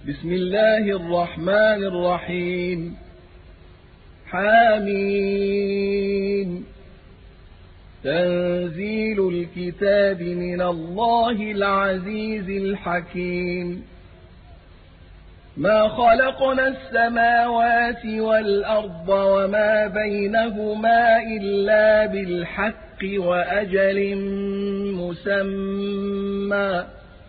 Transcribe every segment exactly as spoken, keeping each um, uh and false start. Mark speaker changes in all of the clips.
Speaker 1: بسم الله الرحمن الرحيم. حامين. تنزيل الكتاب من الله العزيز الحكيم. ما خلقنا السماوات والأرض وما بينهما إلا بالحق وأجل مسمى،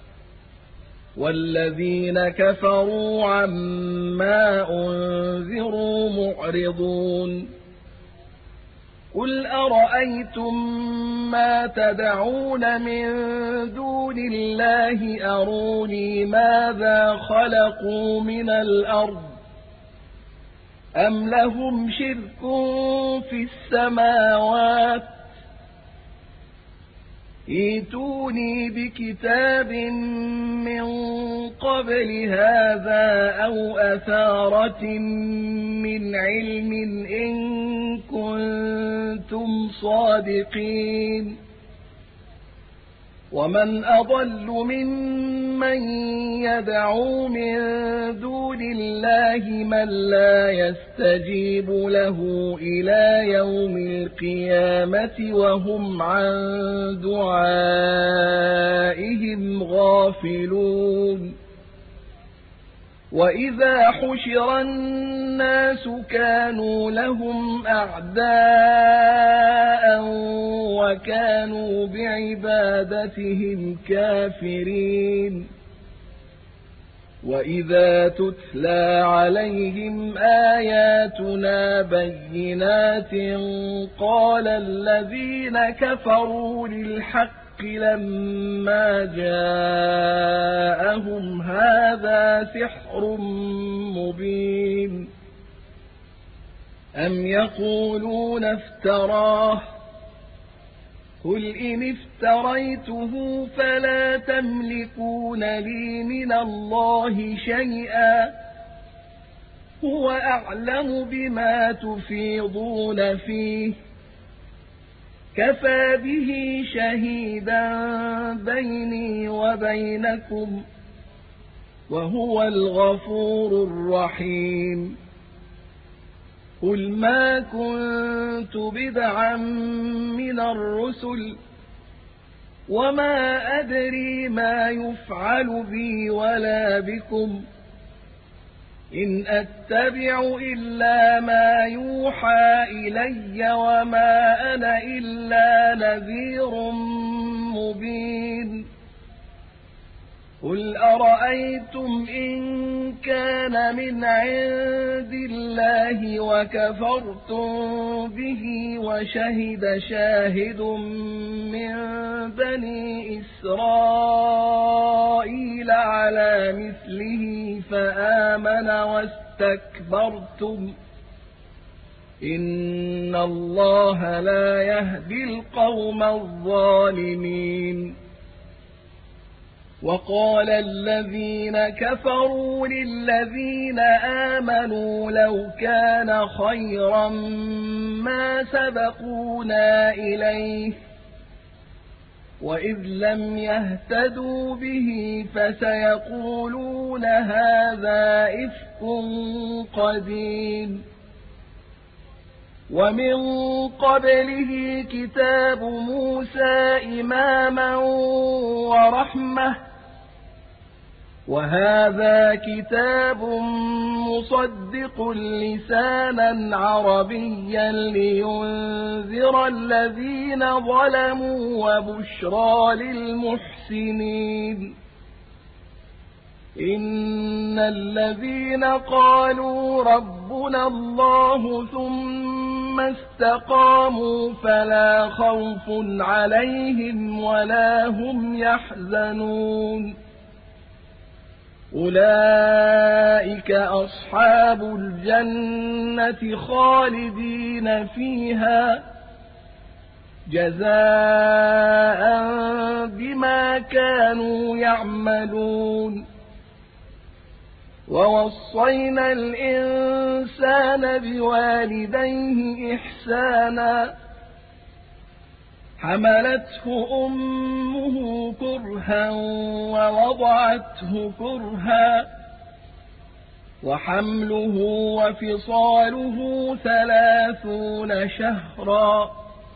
Speaker 1: والذين كفروا عما أنذروا معرضون. قل أرأيتم ما تدعون من دون الله أروني ماذا خلقوا من الأرض أم لهم شرك في السماوات، ائتوني بكتاب من قبل هذا أو أثارة من علم إن كنتم صادقين. ومن أضل ممن يدعو من دون الله من لا يستجيب له إلى يوم القيامة وهم عن دعائهم غافلون. وإذا حشر الناس كانوا لهم أعداء وكانوا بعبادتهم كافرين. وإذا تتلى عليهم آياتنا بينات قال الذين كفروا للحق لما جاءهم هذا سحر مبين. أم يقولون افتراه، قل إن افتريته فلا تملكون لي من الله شيئا، هو أعلم بما تفيضون فيه، كفى به شهيدا بيني وبينكم، وهو الغفور الرحيم. قل ما كنت بدعا من الرسل وما أدري ما يفعل بي ولا بكم، إن أتبع إلا ما يوحى إلي وما أنا إلا نذير مبين. قل أرأيتم إن كان من عند الله وكفرتم به وشهد شاهد من بني إسرائيل على مثله فآمن واستكبرتم، إن الله لا يهدي القوم الظالمين. وقال الذين كفروا للذين آمنوا لو كان خيرا ما سبقونا إليه، وإذ لم يهتدوا به فسيقولون هذا إفك قديم. ومن قبله كتاب موسى إماما ورحمة، وهذا كتاب مصدق لسانا عربيا لينذر الذين ظلموا وبشرى للمحسنين. إن الذين قالوا ربنا الله ثم استقاموا فلا خوف عليهم ولا هم يحزنون، أولئك أصحاب الجنة خالدين فيها جزاء بما كانوا يعملون. ووصينا الإنسان بوالديه إحسانا، حملته أمه كرها ووضعته كرها وحمله وفصاله ثلاثون شهرا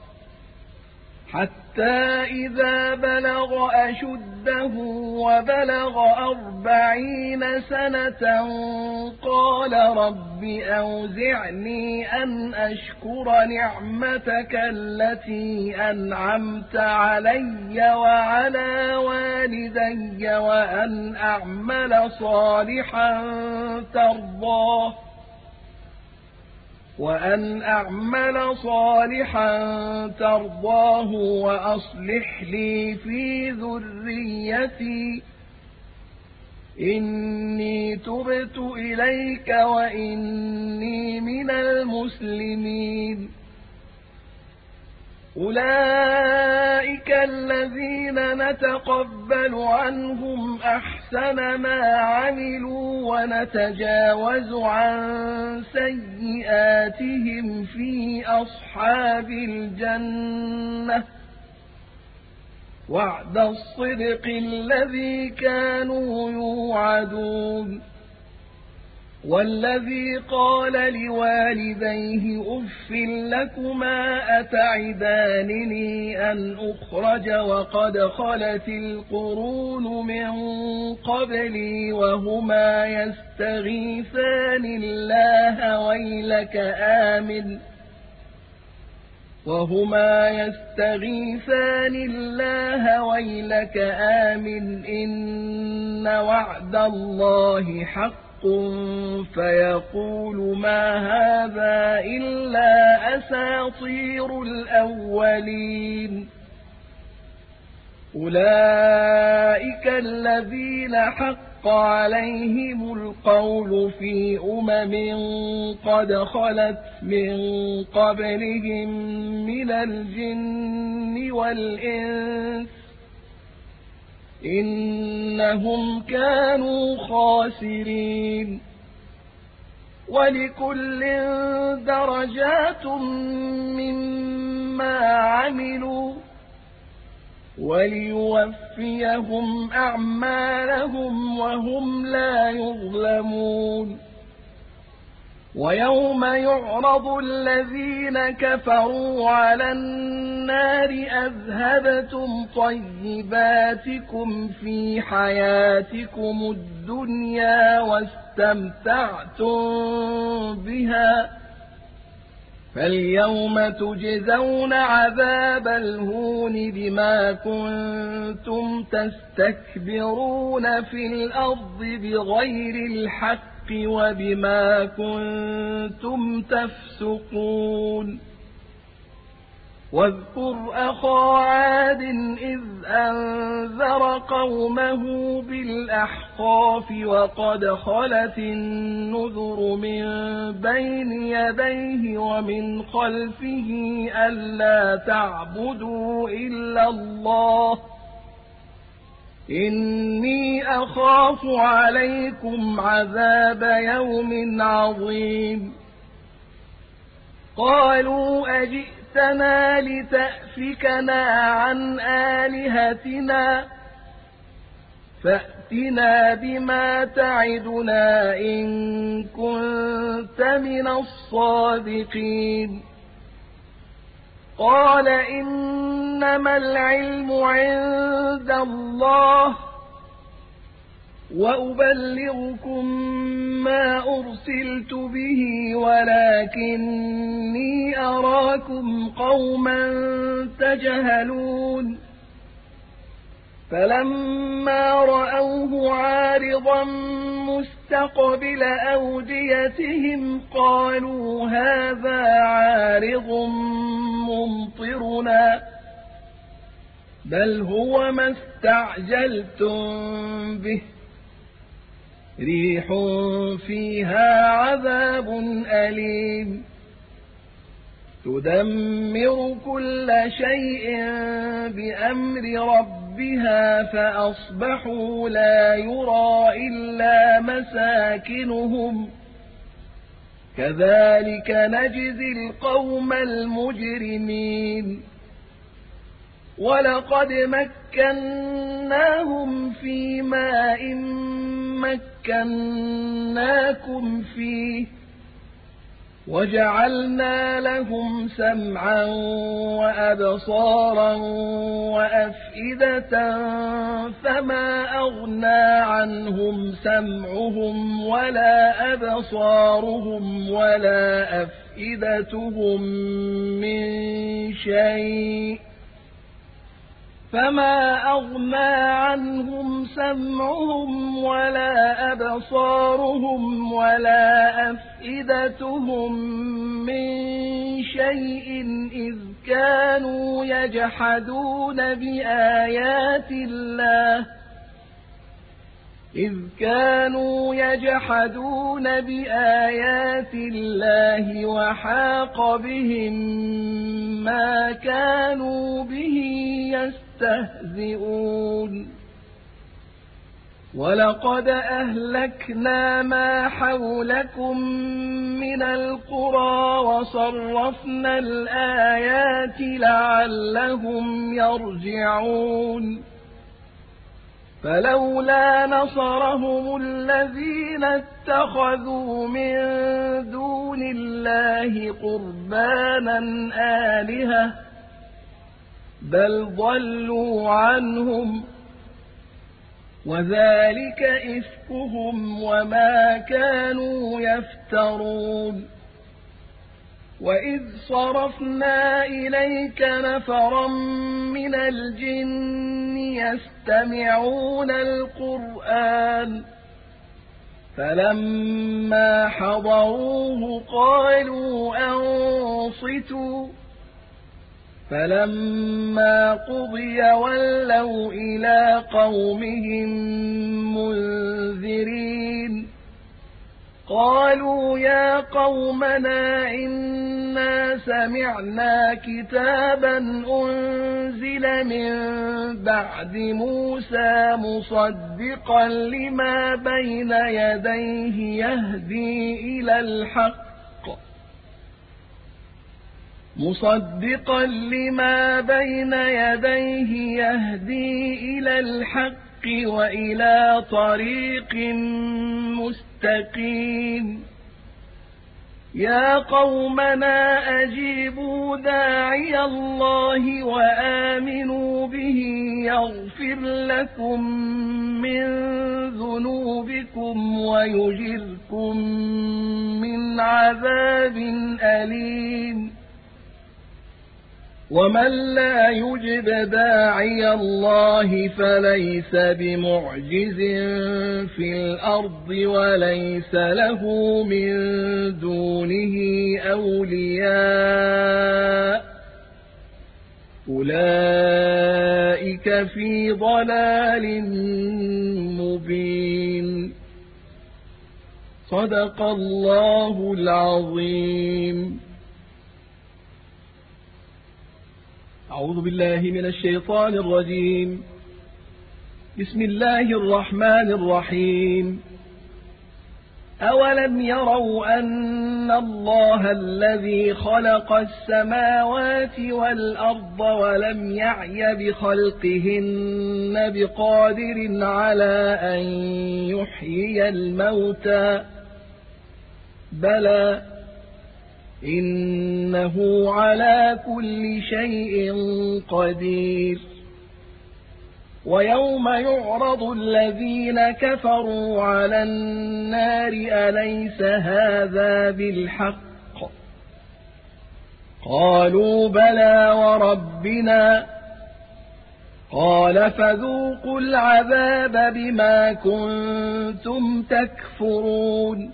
Speaker 1: حتى إذا بلغ أشده وبلغ أربعين سنة قال رب أوزعني أن أشكر نعمتك التي أنعمت علي وعلى والدي وأن أعمل صالحا ترضاه وأن أعمل صالحا ترضاه وأصلح لي في ذريتي إني تبت إليك وإني من المسلمين أولئك الذين نتقبل عنهم أحسن ما عملوا ونتجاوز عن سيئاتهم في أصحاب الجنة وعد الصدق الذي كانوا يوعدون والذي قال لوالديه أف لكما أتعدانني أن أخرج وقد خلت القرون من قبلي وهما يستغيثان الله ويلك آمن وهما يستغيثان الله ويلك آمن إن وعد الله حق فيقول ما هذا إلا أساطير الأولين أولئك الذين حق عليهم القول في أمم قد خلت من قبلهم من الجن والإنس إنهم كانوا خاسرين ولكل درجات مما عملوا وليوفيهم أعمالهم وهم لا يظلمون ويوم يعرض الذين كفروا على النار أذهبتم طيباتكم في حياتكم الدنيا واستمتعتم بها فاليوم تجزون عذاب الهون بما كنتم تستكبرون في الأرض بغير الحق وبما كنتم تفسقون واذكر أخا عاد إذ أنذر قومه بالأحقاف وقد خلت النذر من بين يديه ومن خلفه ألا تعبدوا إلا الله إني أخاف عليكم عذاب يوم عظيم قالوا أجئتنا لتأفكنا عن آلهتنا فأتنا بما تعدنا إن كنت من الصادقين قال إنما العلم عند الله وأبلغكم ما أرسلت به ولكني أراكم قوما تجهلون فلما رأوه عارضا مستقبل أوديتهم قالوا هذا عارض ممطرنا بل هو ما استعجلتم به ريح فيها عذاب أليم تدمر كل شيء بأمر ربها فأصبحوا لا يرى إلا مساكنهم كذلك نجزي القوم المجرمين ولقد مكناهم في ماء مكناكم فيه وجعلنا لهم سمعا وأبصارا وأفئدة فما أغنى عنهم سمعهم ولا أبصارهم ولا أفئدتهم من شيء فما أغنى عنهم سمعهم ولا أبصارهم ولا أفئدتهم من شيء إذ كانوا يجحدون بآيات الله إذ كانوا يجحدون بآيات الله وحاق بهم ما كانوا به يستهزئون ولقد أهلكنا ما حولكم من القرى وصرفنا الآيات لعلهم يرجعون فلولا نصرهم الذين اتخذوا من دون الله قربانا آلهة بل ضلوا عنهم وذلك إفكهم وما كانوا يفترون وإذ صرفنا إليك نفرا من الجن يستمعون القرآن فلما حضروه قالوا أنصتوا فلما قضي ولوا إلى قومهم منذرين قالوا يا قومنا إنا سمعنا كتابا أنزل من بعد موسى مصدقا لما بين يديه يهدي إلى الحق مصدقا لما بين يديه يهدي إلى الحق وإلى طريق مستقيم يا قومنا أجيبوا داعي الله وآمنوا به يغفر لكم من ذنوبكم ويجركم من عذاب أليم ومن لا يجب داعي الله فليس بمعجز في الأرض وليس له من دونه أولياء أولئك في ضلال مبين صدق الله العظيم. أعوذ بالله من الشيطان الرجيم. بسم الله الرحمن الرحيم. أولم يروا أن الله الذي خلق السماوات والأرض ولم يعي بخلقهن بقادر على أن يحيي الموتى بلى إنه على كل شيء قدير ويوم يعرض الذين كفروا على النار أليس هذا بالحق قالوا بلى وربنا قال فذوقوا العذاب بما كنتم تكفرون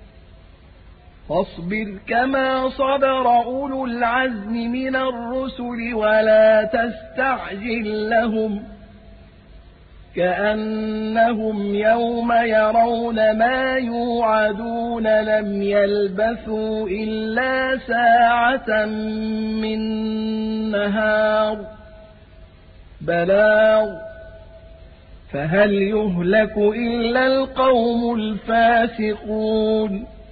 Speaker 1: فاصبر كما صبر أولو العزم من الرسل ولا تستعجل لهم كأنهم يوم يرون ما يوعدون لم يلبثوا إلا ساعة من نهار بلاغ فهل يهلك إلا القوم الفاسقون